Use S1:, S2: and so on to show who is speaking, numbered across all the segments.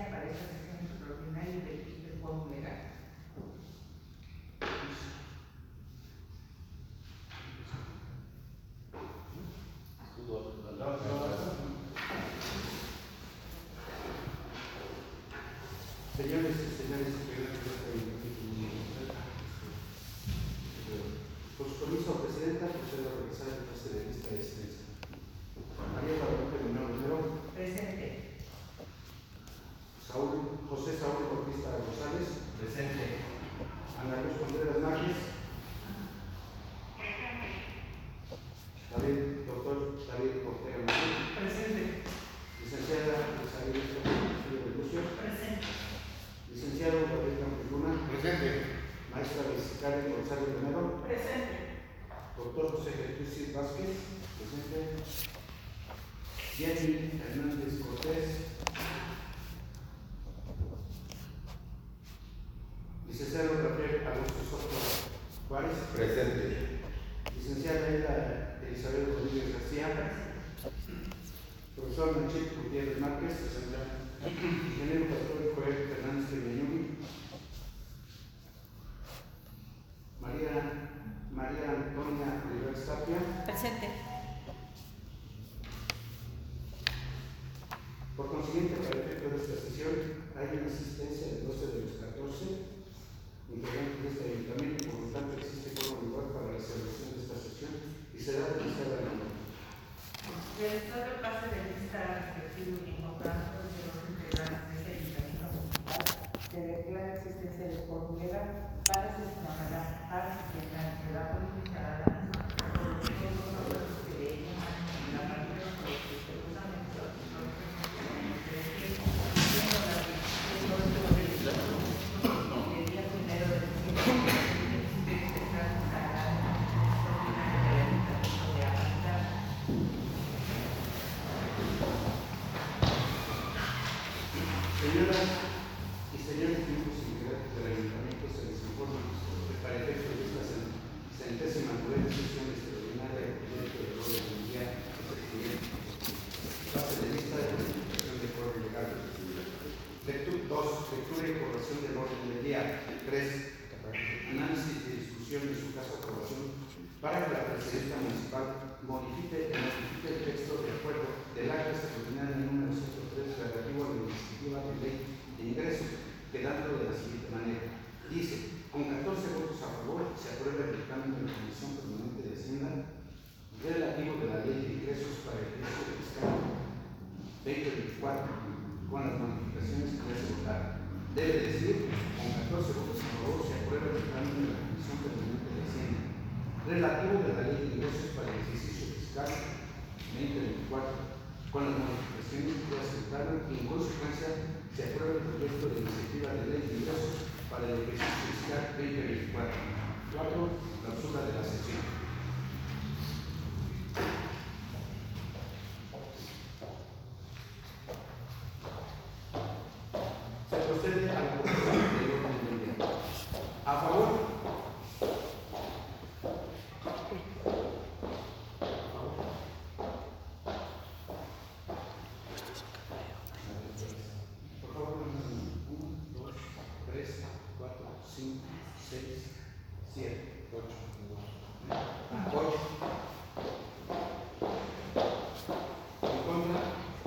S1: presencia para esta sesión extraordinaria del Foro Legal.
S2: Señores y señores, por su permiso, Presidenta, procedo a realizar el pase de lista de extensión. María Guadalupe Romero.
S1: Presente.
S2: José Saúl Bautista González.
S3: Presente.
S2: Ana Luz Contreras Márquez. Doctor David Ortega Manuel.
S1: Presente.
S2: Licenciada Isabel Lucio.
S1: Presente.
S2: Licenciado Gabriel Campos Luna.
S3: Presente.
S2: Maestra Karen González Romero.
S1: Presente.
S2: Doctor José Jesús Vázquez. Presente. Jenny Hernández Cortés. Licenciado Rafael Augusto Soto Juárez.
S3: Presente.
S2: Licenciada Elizabeth Rodríguez García. Profesor Nachit Gutiérrez Márquez. Ingeniero Pastor Joel Fernández Peñañuri. María Antonia Rivera Tapia.
S1: Presente.
S2: Por consiguiente, para el efecto de esta sesión, hay una asistencia de 12 de los 14 integrantes de este ayuntamiento, por lo tanto existe como lugar para la celebración de esta sesión y será realizada en el
S1: Realizado el pase de lista respectivo y encontrando de los integrantes de este ayuntamiento municipal, se declara existencia del Foro Legal para sesionar para sesionar el debate inicial a la misma por los órganos que de ella la partida por los que se usan en los
S2: Señoras y señores miembros integrantes del ayuntamiento, se les informa que para el efecto de esta centésima novena sesión extraordinaria del proyecto de orden del día es el siguiente: pase de lista de modificación de foro legal. 2. Lectura y aprobación del orden del día. 3. Análisis y discusión de su caso de aprobación para que la presidenta municipal modifique el texto de acuerdo del acta extraordinaria número 103 relativo a la iniciativa de ley de ingresos, quedando de la siguiente manera. Dice: con 14 votos a favor se aprueba el dictamen de la Comisión Permanente de Hacienda relativo de la ley de ingresos para el ejercicio fiscal 2024 con las modificaciones que ya se votaron. Debe decir: con 14 votos a favor se aprueba el dictamen de la Comisión Permanente de Hacienda relativo de la ley de ingresos para el ejercicio fiscal 2024 con las modificaciones que ya se votaron y en consecuencia se aprueba el proyecto de iniciativa de ley de ingresos para el ejercicio fiscal 2024. 4. Clausura de la sesión. Se procede a la aprobación del orden del día. A favor. Por favor, 1, 2, 3, 4, 5, 6, 7, 8. 8. ¿En contra?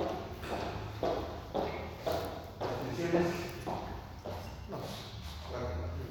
S2: ¿Abstenciones? No. 4.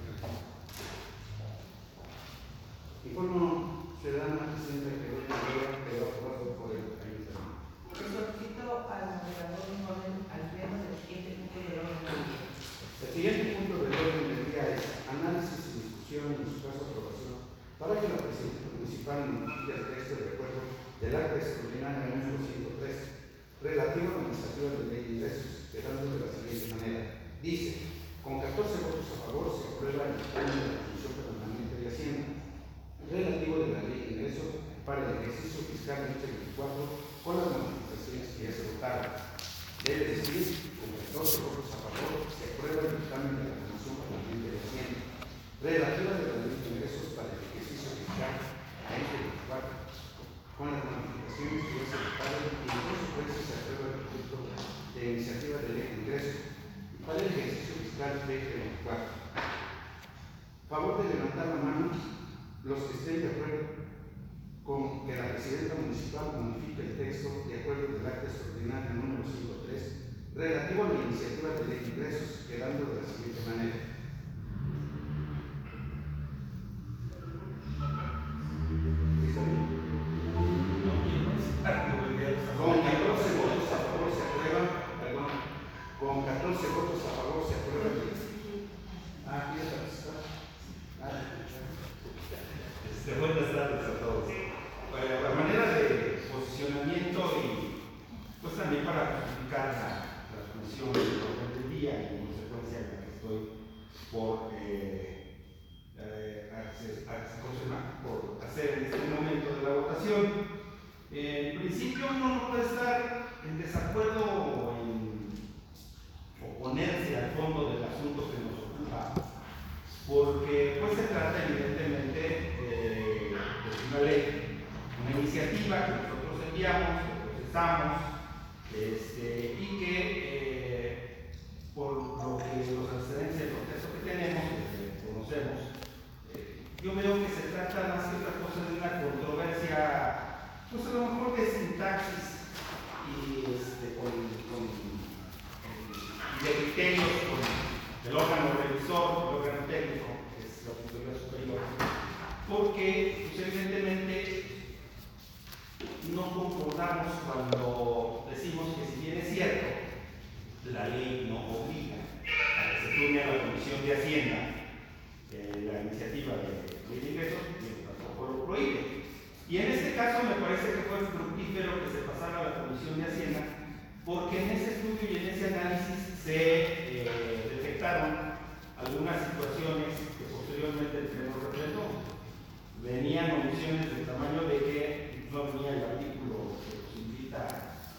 S2: Informo ciudadana presidenta que doña María quedó aprobado por el ayuntamiento.
S1: Le solicito al moderador un orden al pleno del siguiente punto del orden del día.
S2: El siguiente punto del orden del día es análisis y discusión en su caso de aprobación para que la presidenta municipal modifique el texto de acuerdo del acta extraordinaria número 103 relativo a la iniciativa de ley de ingresos, quedando de la siguiente manera. Dice: con 14 votos a favor se aprueba el dictamen de la Comisión Permanente de Hacienda relativo de la ley de ingresos para el ejercicio fiscal 2024 con las modificaciones que ya se votaron. Debe decir: con 14 votos a favor se aprueba el dictamen de la Comisión Permanente de Hacienda relativa de la ley de ingresos para el ejercicio fiscal 2024 con las modificaciones que ya se votaron y en consecuencia se aprueba el proyecto de iniciativa de ley de ingresos 2024. Favor de levantar la mano los que estén de acuerdo con que la presidenta municipal modifique el texto de acuerdo del acta extraordinaria número 53 relativo a la iniciativa de ley de ingresos, quedando de la siguiente manera. Con 14 votos a favor se aprueba, perdón, con 14 votos a favor se aprueba.
S3: Buenas tardes a todos. A manera de posicionamiento y pues también para justificar la función del orden del día y en consecuencia en la que estoy por hacer en este momento de la votación. En principio uno no puede estar en desacuerdo o en oponerse al fondo del asunto que nos ocupa, porque pues se trata evidentemente de una ley, una iniciativa que nosotros enviamos, que procesamos, y que por lo que los antecedentes del proceso que tenemos, que conocemos, yo veo que se trata más que otra cosa de una controversia, pues a lo mejor de sintaxis y de criterios con el órgano revisor, el órgano técnico, que es la Auditoría Superior, porque pues, evidentemente no concordamos cuando decimos que si bien es cierto, la ley no obliga a que se turne a la Comisión de Hacienda la iniciativa de ley de ingresos, tampoco lo prohíbe. Y en este caso me parece que fue fructífero que se pasara a la Comisión de Hacienda, porque en ese estudio y en ese análisis se detectaron algunas situaciones que posteriormente el Pleno reflejó. Venían omisiones del tamaño de que no venía el artículo que posibilita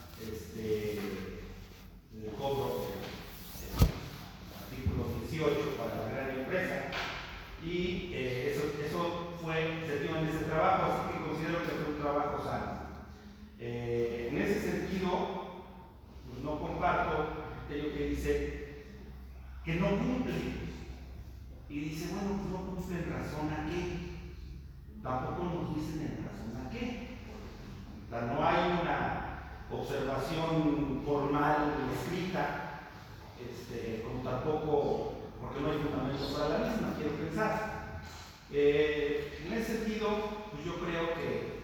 S3: el cobro del artículo 18 para la gran empresa, y eso fue, se dio en ese trabajo, así que considero que fue un trabajo sano. En ese sentido, pues no comparto aquello que dice que no cumple, y dice, bueno, pues no cumple en razón a qué. Tampoco nos dicen en razón a qué. O sea, no hay una observación formal escrita, como tampoco, porque no hay fundamento para la misma, quiero pensar. En ese sentido, pues yo creo que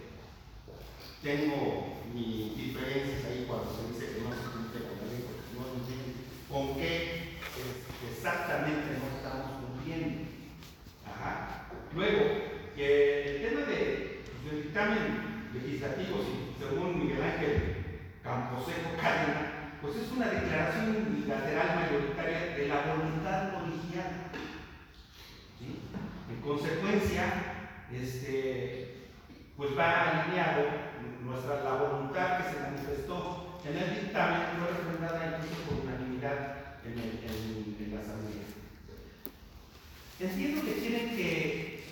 S3: tengo mis diferencias ahí cuando se dice que no se cumple con la ley, porque no entienden con qué exactamente no estamos cumpliendo. Ajá. Luego, el tema del dictamen legislativo, según Miguel Ángel Camposeco Cárdenas, pues es una declaración unilateral mayoritaria de la voluntad colegial. ¿Sí? En consecuencia, pues va alineado la voluntad que se manifestó en el dictamen, fue refrendada incluso por unanimidad en la asamblea. Entiendo que tienen que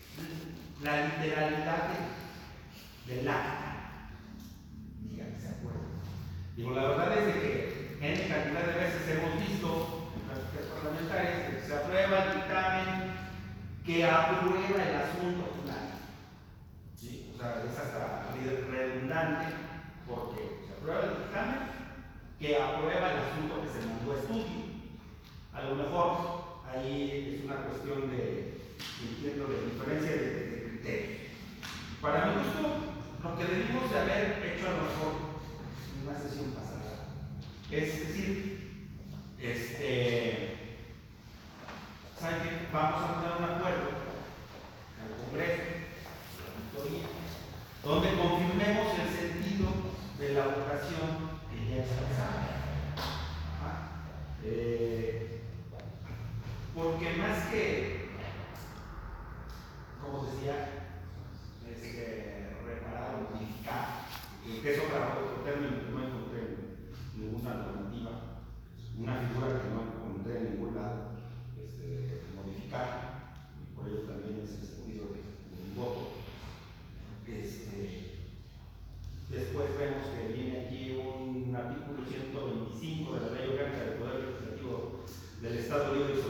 S3: la literalidad del acta, díganme, ¿se acuerdan? Digo, la verdad es de que en cantidad de veces hemos visto en prácticas parlamentarias que se aprueba el dictamen que aprueba el asunto final. ¿Sí? O sea, es hasta redundante porque se aprueba el dictamen que aprueba el asunto que se mandó a estudio. A lo mejor ahí es una cuestión de diferencia de criterios. Para mi gusto, lo que debimos de haber hecho a lo mejor en una sesión pasada es decir, ¿saben qué? Vamos a poner un acuerdo al Congreso, a la auditoría, donde confirmemos el sentido de la votación que ya expresamos. Porque más que, como decía, reparar o modificar, que es otro término que no encontré en ninguna normativa, una figura que no encontré en ningún lado, modificar, y por ello también es el sentido del voto. Después vemos que viene aquí un artículo 125 de la Ley Orgánica del Poder Legislativo del Estado Libre y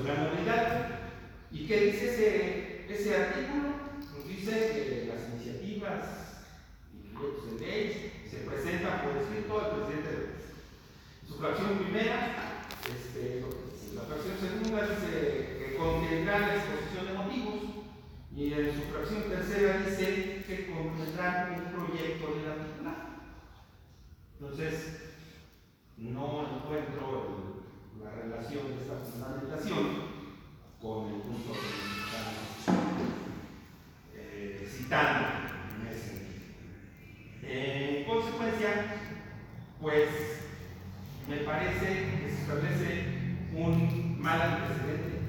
S3: fracción primera, la fracción segunda dice que contendrá la exposición de motivos, y en su fracción tercera dice que contendrá un proyecto de la titular. Entonces, no encuentro la relación de esta fundamentación con el punto que estamos citando en ese sentido. En consecuencia, pues me parece que se establece un mal antecedente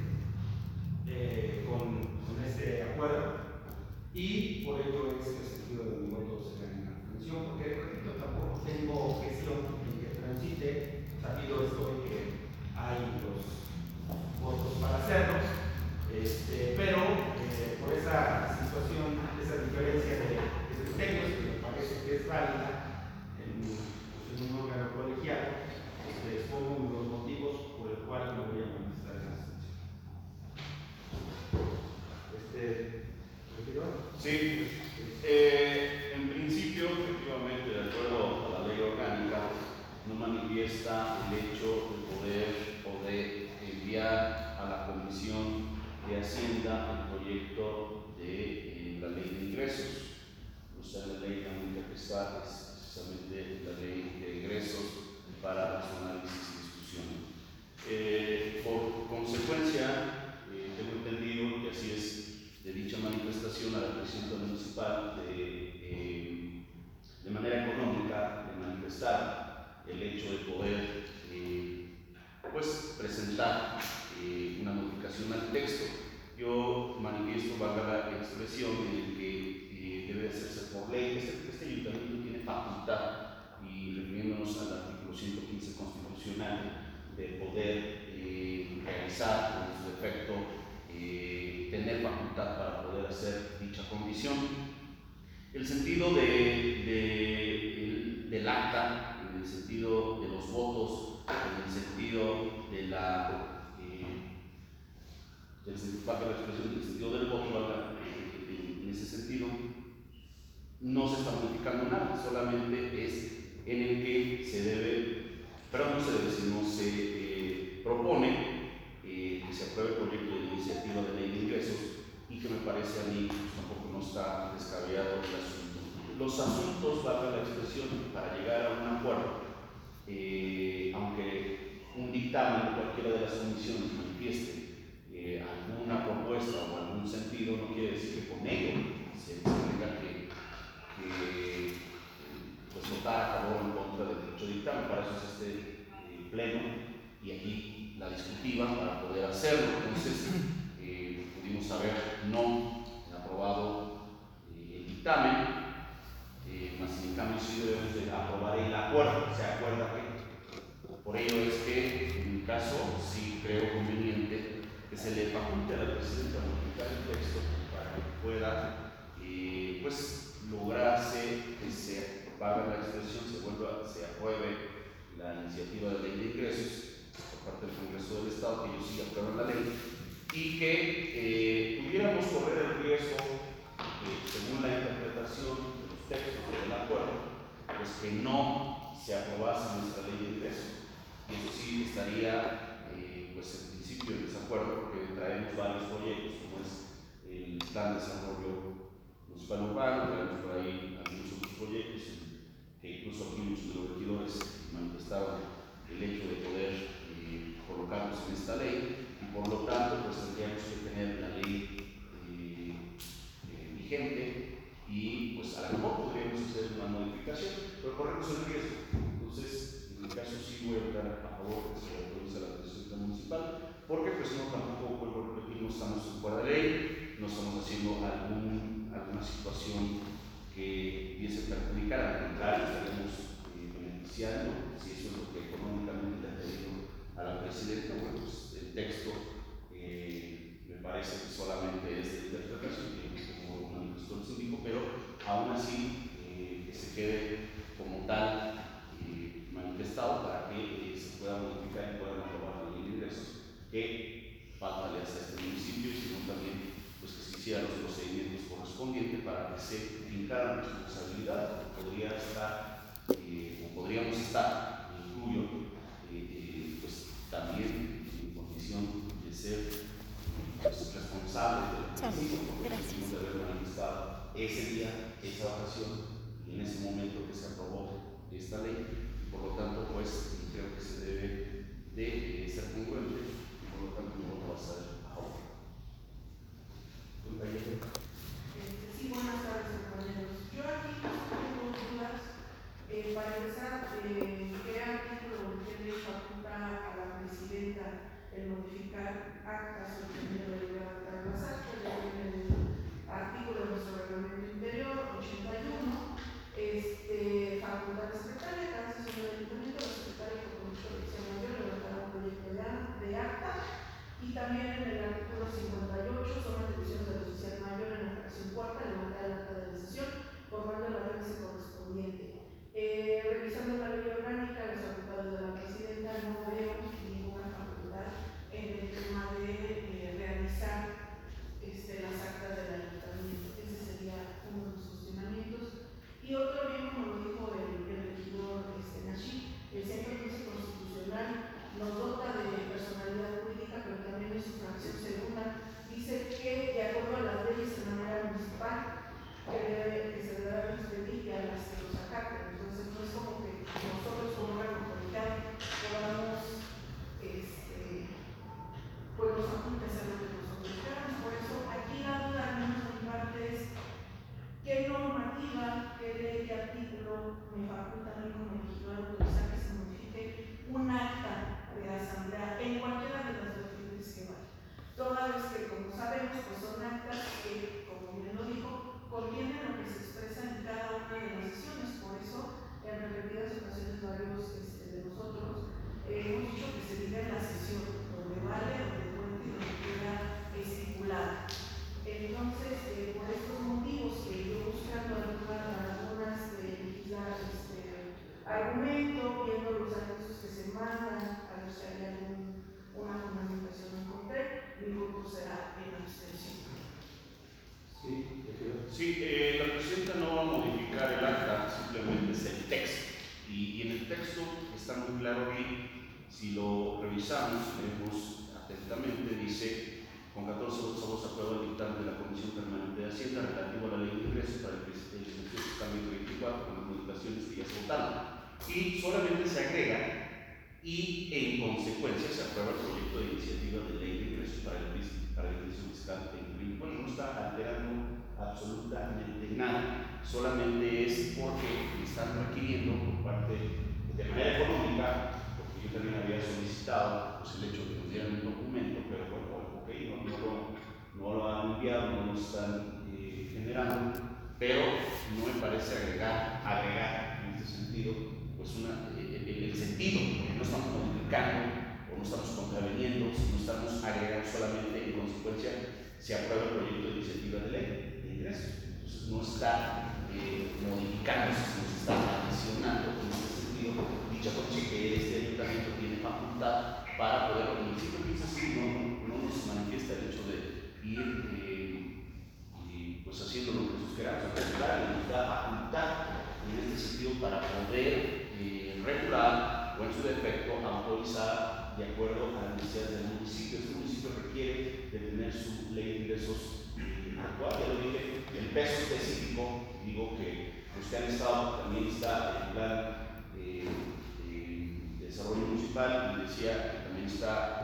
S3: con este acuerdo, y por ello es el sentido de mi voto será en abstención, porque repito, tampoco tengo objeción en que transite, sabido esto de que hay los votos para hacerlo, pero por esa situación, esa diferencia de criterios que me parece que es válida en un órgano colegiado, expongo los motivos por el cual me voy a manifestar en abstención.
S4: Sí, en principio, efectivamente, de acuerdo a la ley orgánica, no manifiesta el hecho de poder o de enviar a la Comisión de Hacienda el proyecto de la ley de ingresos. O sea, la ley orgánica que está es precisamente la ley de ingresos para su análisis y discusión. Por consecuencia, tengo entendido que así es de dicha manifestación a la presidenta municipal de manera económica de manifestar el hecho de poder pues presentar una modificación al texto. Yo manifiesto, valga la expresión, en el que debe hacerse por ley. Este ayuntamiento tiene facultad, y refiriéndonos al artículo 115 constitucional, de poder realizar, en su defecto, tener facultad para poder hacer dicha condición. El sentido del acta, en el sentido de los votos, en el sentido de del sentido del voto, en ese sentido, no se está modificando nada, solamente es en el que sino se propone que se apruebe el proyecto de iniciativa de ley de ingresos, y que me parece a mí pues, tampoco no está descabellado el asunto. Los asuntos, valga la expresión, para llegar a un acuerdo, aunque un dictamen de cualquiera de las comisiones manifieste alguna propuesta o algún sentido, no quiere decir que con ello se tenga que pues, votar a favor o en contra de dicho dictamen. Para eso es este pleno, y aquí la discutiva para poder hacerlo. Entonces, pudimos haber no aprobado el dictamen, más en cambio sí debemos de aprobar el acuerdo. Se acuerda que por ello es que en mi caso sí creo conveniente que se le faculte a la presidenta a modificar el texto para que pueda pues lograrse que se valga la expresión, se apruebe la iniciativa de ley de ingresos por parte del Congreso del Estado, que ellos sí aprueban la ley, y que pudiéramos correr el riesgo, según la interpretación de los textos del acuerdo, pues que no se aprobase nuestra ley de ingresos. Y eso sí estaría pues en principio en desacuerdo, porque traemos varios proyectos, como es el plan de desarrollo municipal urbano, traemos por ahí algunos otros proyectos que incluso aquí muchos de los regidores manifestaban el hecho de poder colocarlos en esta ley, y por lo tanto pues tendríamos que tener la ley vigente, y pues a lo mejor podríamos hacer una modificación, pero corremos el riesgo. Entonces, en mi caso sí voy a votar a favor de que se autorice a la presidenta municipal, porque pues no, tampoco, vuelvo a repetir, no estamos fuera de ley, no estamos haciendo alguna situación que pudiese perjudicar, al contrario, estaremos beneficiando, si eso es lo que económicamente le ha pedido a la presidenta. Bueno, pues el texto me parece que solamente es de interpretación, como manifestó el síndico, pero aún así que se quede como tal manifestado para que se pueda modificar y puedan aprobar la ley de ingresos, que falta le hace a este municipio, sino también pues, que se hicieran los procedimientos correspondientes para que se fincara la responsabilidad. Podría estar, o podríamos estar, incluyo, ser pues, responsables del municipio, porque tuvimos de haber manifestado ese día, esa ocasión, y en ese momento que se aprobó esta ley, y por lo tanto, pues creo que se debe de ser congruente, y por lo tanto mi voto va a ser a favor.
S1: Sí, buenas tardes, compañeros. Yo aquí tengo dudas. Para empezar, ¿qué artículo que le faculta a la presidenta el modificar actas o tenido de levantar las actas? Ya viene el artículo de nuestro reglamento interior, 81, faculta a la secretaria, cada sesión del ayuntamiento, la secretaria por conducto de sección mayor levantará un proyecto de acta. Y también en el artículo 58 son atribuciones del oficial mayor en la fracción cuarta levantar el acta de la sesión formando la revisión correspondiente. Revisando la ley orgánica, las facultades de la presidenta, no veo ninguna facultad en el tema de realizar las actas del ayuntamiento. Ese sería uno de los cuestionamientos. Y otro, bien como lo dijo el regidor Nashi, el Centro de Justicia Constitucional nos dota de personalidad jurídica, pero también en su fracción segunda dice que, de acuerdo a las leyes de manera municipal, que se deberá expedir a las que los acaten. Entonces, no es como que nosotros, como una comunidad, podamos, pues, nos apunte a hacer lo que nosotros queramos. Por eso, aquí la duda, al menos de mi parte, es qué normativa, qué ley, qué artículo me faculta a mí como regidor autorizar que se modifique un acta de asamblea en cualquiera de las vertientes que vaya. Toda vez que, como sabemos, pues son actas que, como bien lo dijo, contienen lo que se expresa en cada una de las sesiones. Por eso, en repetidas ocasiones, varios de nosotros hemos dicho que se diga en la sesión, donde vale, donde cuente y donde queda estipulada. Entonces, por estos motivos que yo buscando algunas de legislar argumento, viendo los anuncios que se mandan, a ver si hay una fundamentación en concreto, mi voto será en abstención.
S4: Sí, la presidenta no va a modificar el acta, simplemente es el texto. Y en el texto está muy claro que, si lo revisamos, vemos atentamente, dice: con 14 votos a favor se aprueba el dictamen de la Comisión Permanente de Hacienda relativo a la ley de ingresos para el ejercicio fiscal 2024 con las modificaciones que ya se votaron. Y solamente se agrega: y en consecuencia se aprueba el proyecto de iniciativa de ley de ingresos para el ejercicio fiscal 2024. Bueno, no está alterando absolutamente nada, solamente es porque están requiriendo por parte de manera económica, porque yo también había solicitado pues, el hecho de que nos dieran un documento, pero bueno, ok, no lo han enviado, no lo están generando, pero no me parece agregar en este sentido pues el sentido, porque no estamos modificando o no estamos contraveniendo, sino estamos agregando solamente en consecuencia se aprueba el proyecto de iniciativa de ley de ingresos. Entonces no está modificándose, sino se está adicionando en ese sentido dicha cosa que este ayuntamiento tiene facultad para poder, el municipio piensa así, no nos manifiesta el hecho de ir pues haciendo lo que nosotros queramos, nos da facultad en este sentido para poder regular o en su defecto autorizar de acuerdo a las necesidades del municipio. Este municipio requiere de tener su ley de ingresos actual, ya lo dije, el peso específico, digo que los que han estado, también está el plan de desarrollo municipal, y decía que también está,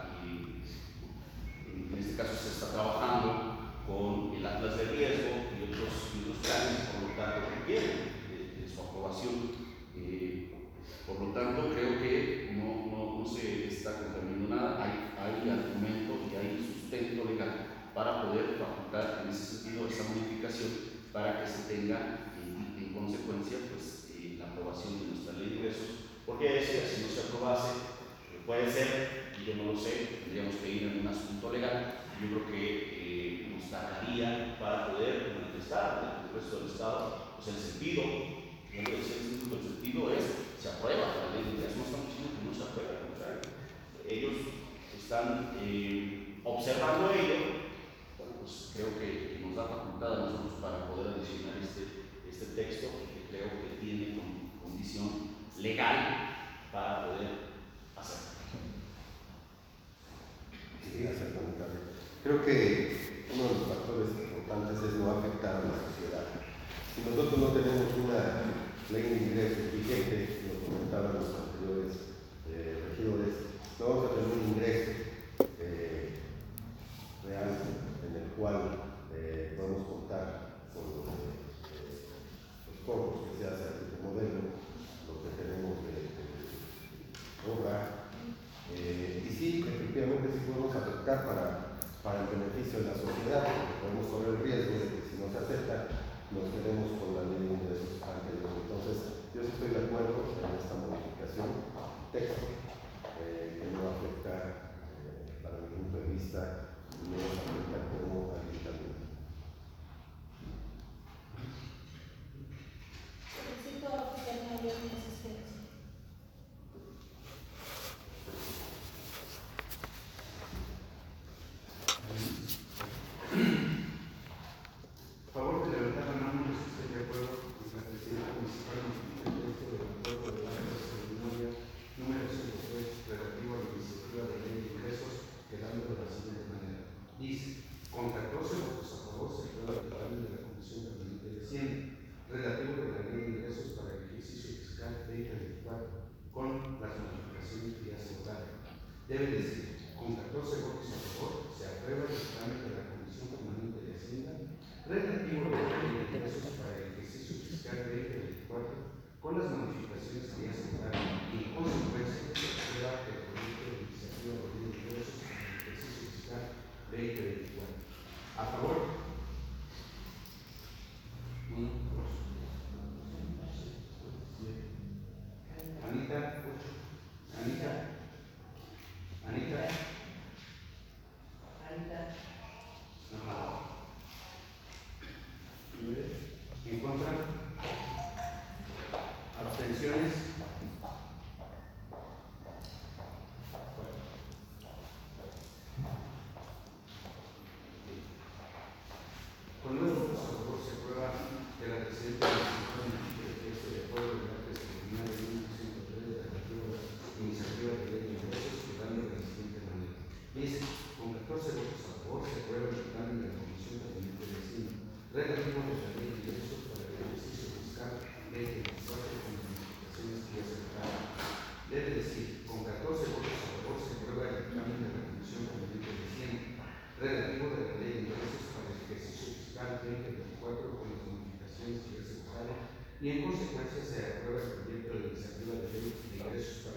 S4: en este caso se está trabajando con el atlas de riesgo y otros planes, por lo tanto requieren de su aprobación. Por lo tanto, creo que no se está contaminando nada, hay argumento y hay sustento legal para poder facultar en ese sentido esa modificación para que se tenga en consecuencia pues, la aprobación de nuestra ley de ingresos, porque decía, si no se aprobase, puede ser, y yo no lo sé, tendríamos que ir en un asunto legal, yo creo que nos tardaría para poder manifestar el resto del Estado pues, el sentido. Yo lo decía, el sentido es, se aprueba la ley de ingresos, no estamos diciendo que no se apruebe, al contrario. Ellos están observando ello, bueno, pues creo que nos da facultad a nosotros para poder adicionar este texto, que creo que tiene condición legal para poder hacerlo.
S2: Sí, acepto.
S5: Creo que uno de los factores importantes es no afectar a la sociedad. Si nosotros no tenemos una ley de ingresos vigente, lo comentaban los anteriores regidores, no vamos a tener un ingreso real en el cual podemos contar con los cobros que se hacen de modelo, lo que tenemos de obra, y sí, efectivamente sí podemos afectar para el beneficio de la sociedad, porque podemos correr el riesgo de que si no se acepta, nos quedemos con la ley de ingresos anterior. Entonces, yo sí estoy de acuerdo en esta modificación, texto, que no afecta, para mi punto de vista, no nos afecta como ayuntamiento.
S6: Solicito que no haya una asistencia.
S2: A favor de levantar la mano, si estoy de acuerdo con la presidenta municipal del acuerdo de la extraordinaria número 103 relativo a la iniciativa de ley de ingresos, quedando de la siguiente manera. Dice, con 14 votos a favor se aprueba el dictamen de la Comisión Permanente de Hacienda relativo de la ley de ingresos para el ejercicio fiscal 2024 con las modificaciones que ya se votaron. Debe decir, con 14 votos a favor se aprueba el dictamen de la Comisión Permanente de Hacienda relativo a la ley de ingresos para el ejercicio fiscal 2024 con las modificaciones que ya se votaron y en consecuencia se aprueba el proyecto de iniciativa de ley de ingresos para el ejercicio fiscal 2024. A favor. Anita, Anita, Anita,
S1: Anita,
S2: en contra, abstenciones. Con 9 votos a favor se aprueba que la presidenta municipal esté de acuerdo con la extraordinaria número 103 relativo a la iniciativa de ley de ingresos, quedando de la siguiente manera. Dice, con 14 votos a favor se aprueba el dictamen de la Comisión Permanente de Hacienda relativo a la ley de ingresos para el ejercicio fiscal 2024 con las modificaciones que ya se votaron. Debe decir, con 14 votos a favor se aprueba el dictamen de la Comisión Permanente de Hacienda relativo de la ley de ingresos para el ejercicio fiscal 2024 con las modificaciones que ya se votaron y en consecuencia se aprueba el proyecto de iniciativa de ley de ingresos para